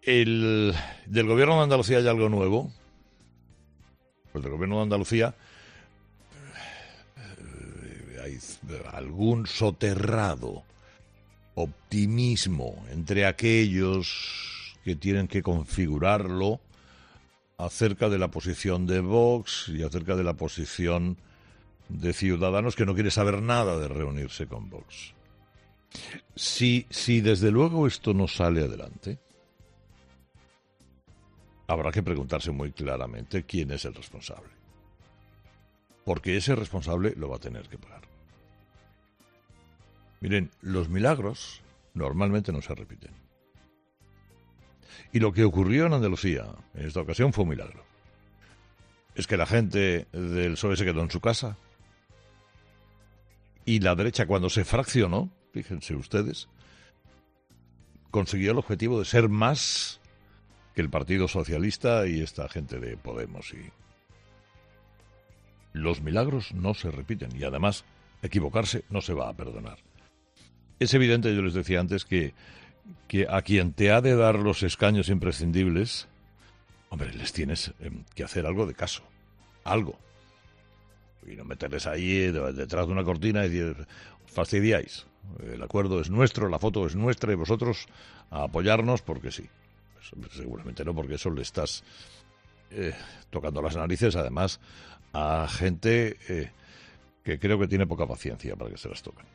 Del gobierno de Andalucía hay algo nuevo. Pues del gobierno de Andalucía hay algún soterrado optimismo entre aquellos que tienen que configurarlo acerca de la posición de Vox y acerca de la posición de Ciudadanos, que no quiere saber nada de reunirse con Vox. Si desde luego esto no sale adelante, habrá que preguntarse muy claramente quién es el responsable. Porque ese responsable lo va a tener que pagar. Miren, los milagros normalmente no se repiten. Y lo que ocurrió en Andalucía en esta ocasión fue un milagro. Es que la gente del PSOE se quedó en su casa y la derecha, cuando se fraccionó, fíjense ustedes, consiguió el objetivo de ser más que el Partido Socialista y esta gente de Podemos. Y los milagros no se repiten y además equivocarse no se va a perdonar. Es evidente, yo les decía antes, que a quien te ha de dar los escaños imprescindibles, hombre, les tienes que hacer algo de caso, algo. Y no meterles ahí detrás de una cortina y decir, os fastidiáis. El acuerdo es nuestro, la foto es nuestra y vosotros a apoyarnos porque sí. Pues, seguramente no, porque eso le estás tocando las narices, además, a gente que creo que tiene poca paciencia para que se las toquen.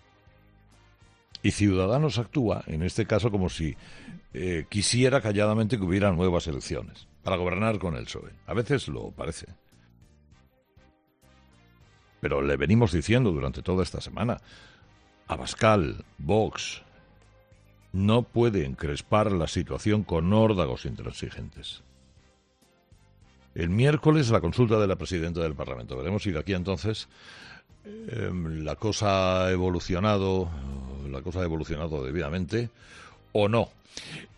Y Ciudadanos actúa, en este caso, como si quisiera calladamente que hubiera nuevas elecciones para gobernar con el PSOE. A veces lo parece. Pero le venimos diciendo durante toda esta semana, Abascal, Vox, no puede encrespar la situación con órdagos intransigentes. El miércoles la consulta de la presidenta del Parlamento. Veremos si de aquí a entonces la cosa ha evolucionado debidamente o no.